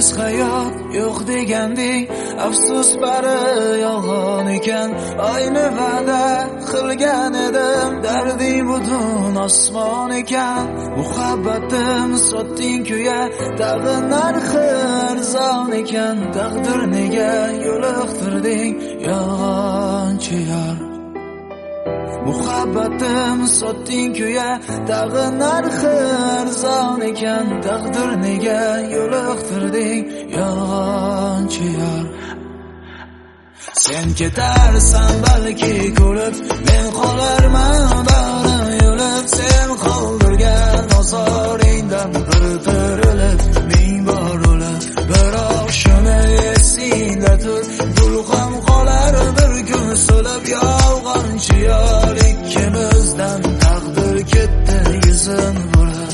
sensiz hayot yo'q deganding, afsus bari yolg'on ekan. Ayni va'da qilgan edim, darding butun osmon ekan. Muhabbatim sotding kuya, tag'in narxi arzon ekan. Taqdir nega yo'liqtirding yolg'onchi yor. Muhabbatim sotding kuya, tag'in narxi arzon ekan. Taqdir nega yo'liqtirding yolg'onchi yor. Sen ketarsan balki kulib, men qolarman bag'rim yo'lib. Sen qoldirgan ozoringdan bir tirilib, ming bor o'lib. Biroq shuni esingda tur, gul ham qolar bir kun so'lib. Yolg'onchi yor, ikkimizdan taqdir ketdi yuzin burib.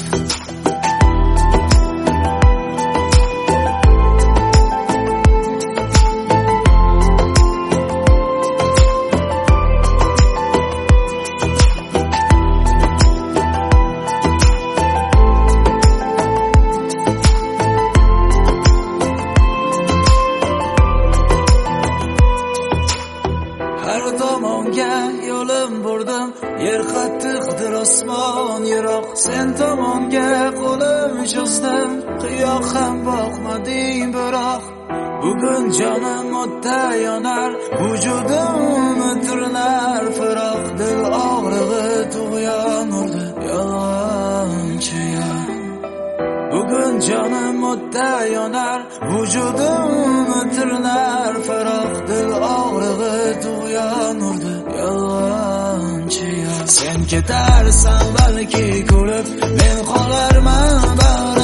Har tomonga yo'lim burdim, yer qattiqdir, osmon yiroq. Sen tomonga qo'lim cho'zdim, qiyoq ham boqmading biroq. Bugun jonim o'tda yonar, vujudim tirnar firoq. Dil og'rig'i tug'yon urdi yolg'onchi yor. Bugun jonim o'tda yonar, vujudim tirnar firoq. Dil og'rig'i tug'yon urdi yolg'onchi yor. Sen ketarsan balki kulib, men qolarman bag'rim